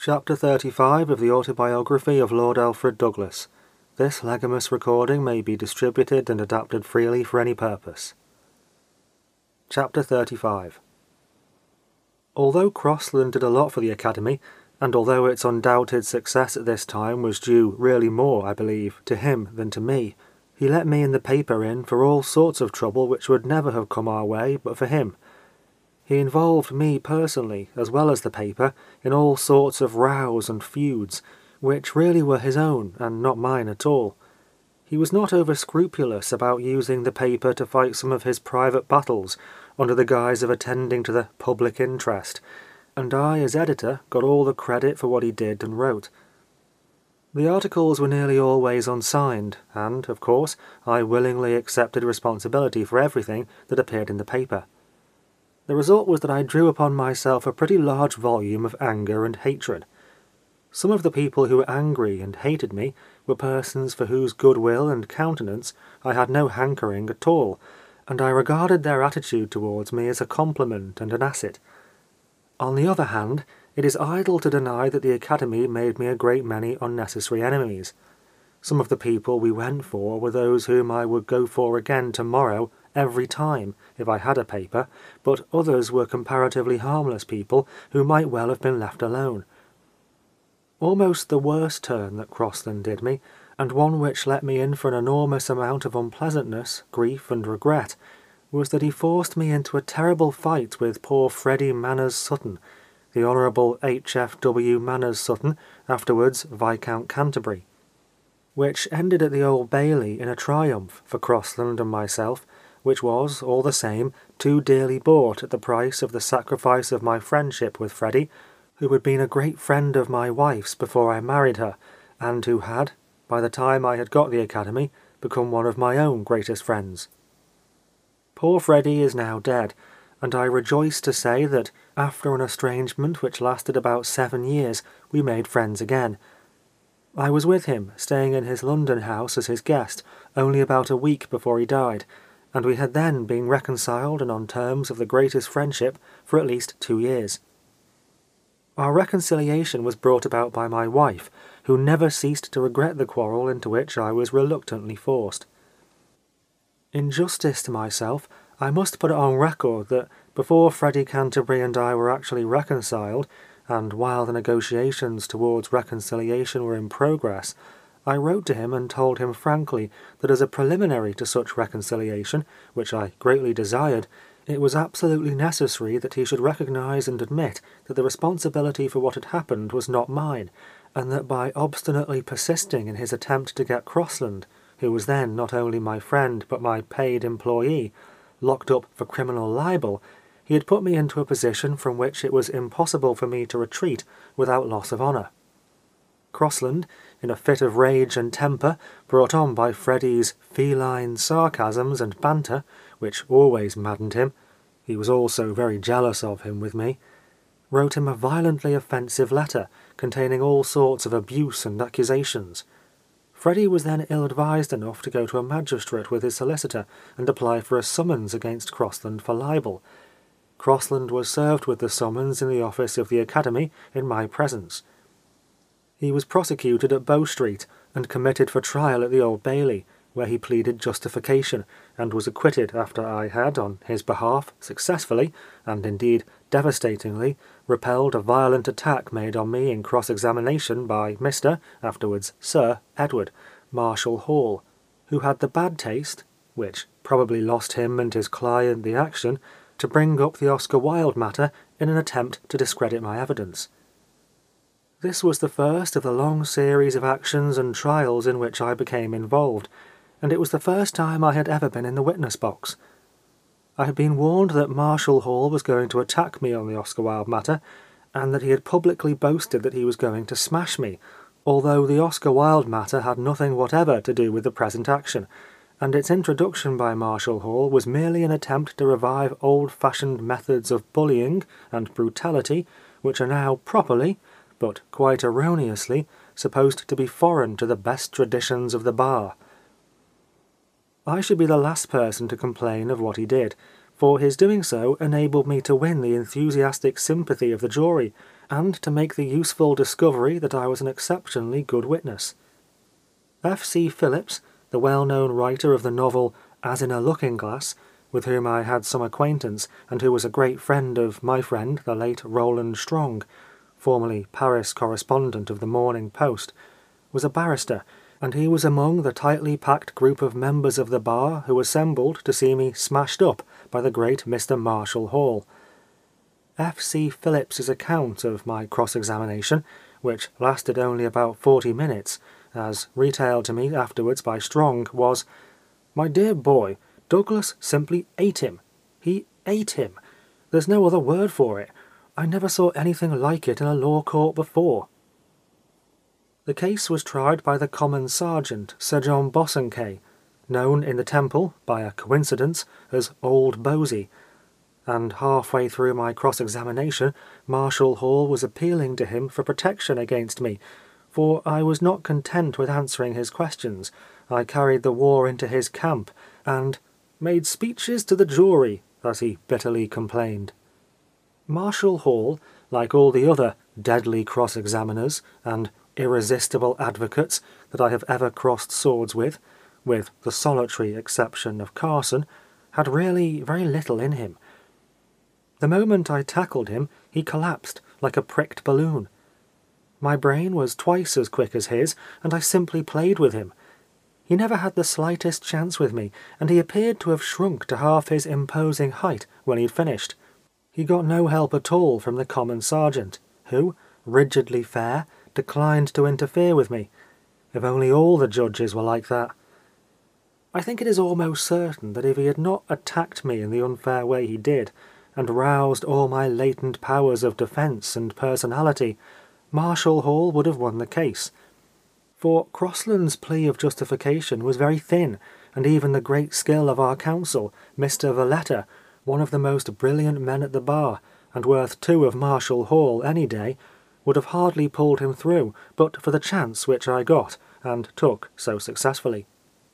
Chapter 35 of the Autobiography of Lord Alfred Douglas. This legitimous recording may be distributed and adapted freely for any purpose. Chapter 35. Although Crossland did a lot for the Academy, and although its undoubted success at this time was due really more, I believe, to him than to me, he let me and the paper in for all sorts of trouble which would never have come our way but for him. He involved me personally, as well as the paper, in all sorts of rows and feuds, which really were his own and not mine at all. He was not over-scrupulous about using the paper to fight some of his private battles under the guise of attending to the public interest, and I, as editor, got all the credit for what he did and wrote. The articles were nearly always unsigned, and, of course, I willingly accepted responsibility for everything that appeared in the paper. The result was that I drew upon myself a pretty large volume of anger and hatred. Some of the people who were angry and hated me were persons for whose goodwill and countenance I had no hankering at all, and I regarded their attitude towards me as a compliment and an asset. On the other hand, it is idle to deny that the Academy made me a great many unnecessary enemies. Some of the people we went for were those whom I would go for again tomorrow every time, if I had a paper, but others were comparatively harmless people who might well have been left alone. Almost the worst turn that Crossland did me, and one which let me in for an enormous amount of unpleasantness, grief, and regret, was that he forced me into a terrible fight with poor Freddie Manners Sutton, the Honourable H.F.W. Manners Sutton, afterwards Viscount Canterbury, which ended at the Old Bailey in a triumph for Crossland and myself, which was, all the same, too dearly bought at the price of the sacrifice of my friendship with Freddie, who had been a great friend of my wife's before I married her, and who had, by the time I had got the Academy, become one of my own greatest friends. Poor Freddie is now dead, and I rejoice to say that, after an estrangement which lasted about 7 years, we made friends again. I was with him, staying in his London house as his guest, only about a week before he died, and we had then been reconciled and on terms of the greatest friendship for at least 2 years. Our reconciliation was brought about by my wife, who never ceased to regret the quarrel into which I was reluctantly forced. In justice to myself, I must put it on record that before Freddie Canterbury and I were actually reconciled, and while the negotiations towards reconciliation were in progress, I wrote to him and told him frankly that as a preliminary to such reconciliation, which I greatly desired, it was absolutely necessary that he should recognize and admit that the responsibility for what had happened was not mine, and that by obstinately persisting in his attempt to get Crossland, who was then not only my friend but my paid employee, locked up for criminal libel, he had put me into a position from which it was impossible for me to retreat without loss of honour. Crossland, in a fit of rage and temper, brought on by Freddie's feline sarcasms and banter, which always maddened him — he was also very jealous of him with me — wrote him a violently offensive letter, containing all sorts of abuse and accusations. Freddie was then ill-advised enough to go to a magistrate with his solicitor and apply for a summons against Crossland for libel. Crossland was served with the summons in the office of the Academy in my presence. He was prosecuted at Bow Street and committed for trial at the Old Bailey, where he pleaded justification, and was acquitted after I had, on his behalf, successfully, and indeed devastatingly, repelled a violent attack made on me in cross-examination by Mr., afterwards Sir Edward, Marshall Hall, who had the bad taste, which probably lost him and his client the action, to bring up the Oscar Wilde matter in an attempt to discredit my evidence. This was the first of the long series of actions and trials in which I became involved, and it was the first time I had ever been in the witness box. I had been warned that Marshall Hall was going to attack me on the Oscar Wilde matter, and that he had publicly boasted that he was going to smash me, although the Oscar Wilde matter had nothing whatever to do with the present action, and its introduction by Marshall Hall was merely an attempt to revive old-fashioned methods of bullying and brutality which are now properly, but quite erroneously, supposed to be foreign to the best traditions of the bar. I should be the last person to complain of what he did, for his doing so enabled me to win the enthusiastic sympathy of the jury, and to make the useful discovery that I was an exceptionally good witness. F.C. Phillips, the well-known writer of the novel As in a Looking-Glass, with whom I had some acquaintance, and who was a great friend of my friend, the late Roland Strong, formerly Paris correspondent of the Morning Post, was a barrister, and he was among the tightly packed group of members of the bar who assembled to see me smashed up by the great Mr. Marshall Hall. F.C. Phillips's account of my cross-examination, which lasted only about 40 minutes, as retailed to me afterwards by Strong, was, "My dear boy, Douglas simply ate him. He ate him. There's no other word for it. I never saw anything like it in a law court before." The case was tried by the Common Sergeant, Sir John Bosanquet, known in the Temple, by a coincidence, as Old Bosey, and halfway through my cross-examination Marshall Hall was appealing to him for protection against me, for I was not content with answering his questions. I carried the war into his camp, and "made speeches to the jury," as he bitterly complained. Marshall Hall, like all the other deadly cross-examiners and irresistible advocates that I have ever crossed swords with the solitary exception of Carson, had really very little in him. The moment I tackled him, he collapsed like a pricked balloon. My brain was twice as quick as his, and I simply played with him. He never had the slightest chance with me, and he appeared to have shrunk to half his imposing height when he'd finished. He got no help at all from the Common Sergeant, who, rigidly fair, declined to interfere with me. If only all the judges were like that. I think it is almost certain that if he had not attacked me in the unfair way he did, and roused all my latent powers of defence and personality, Marshall Hall would have won the case. For Crossland's plea of justification was very thin, and even the great skill of our counsel, Mr. Valletta, one of the most brilliant men at the bar, and worth 2 of Marshall Hall any day, would have hardly pulled him through but for the chance which I got, and took so successfully.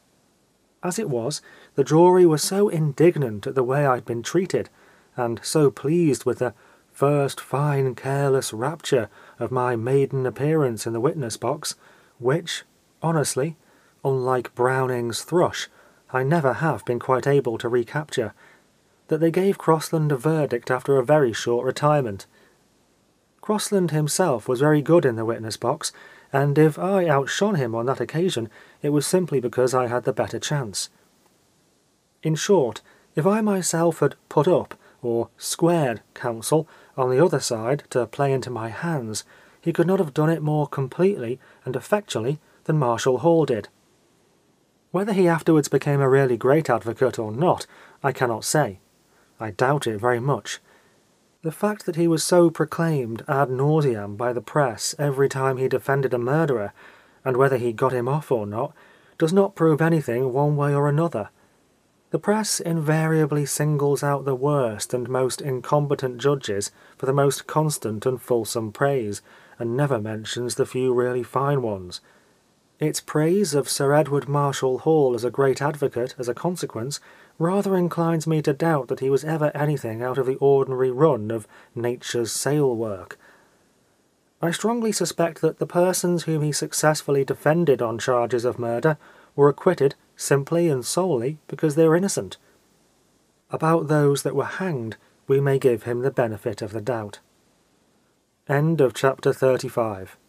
As it was, the jury was so indignant at the way I'd been treated, and so pleased with the first fine careless rapture of my maiden appearance in the witness box, which, honestly, unlike Browning's thrush, I never have been quite able to recapture, that they gave Crossland a verdict after a very short retirement. Crossland himself was very good in the witness box, and if I outshone him on that occasion, it was simply because I had the better chance. In short, if I myself had put up, or squared, counsel on the other side to play into my hands, he could not have done it more completely and effectually than Marshall Hall did. Whether he afterwards became a really great advocate or not, I cannot say. I doubt it very much. The fact that he was so proclaimed ad nauseam by the press every time he defended a murderer, and whether he got him off or not, does not prove anything one way or another. The press invariably singles out the worst and most incompetent judges for the most constant and fulsome praise, and never mentions the few really fine ones. Its praise of Sir Edward Marshall Hall as a great advocate, as a consequence, rather inclines me to doubt that he was ever anything out of the ordinary run of nature's sale work. I strongly suspect that the persons whom he successfully defended on charges of murder were acquitted simply and solely because they were innocent. About those that were hanged, we may give him the benefit of the doubt. End of chapter 35.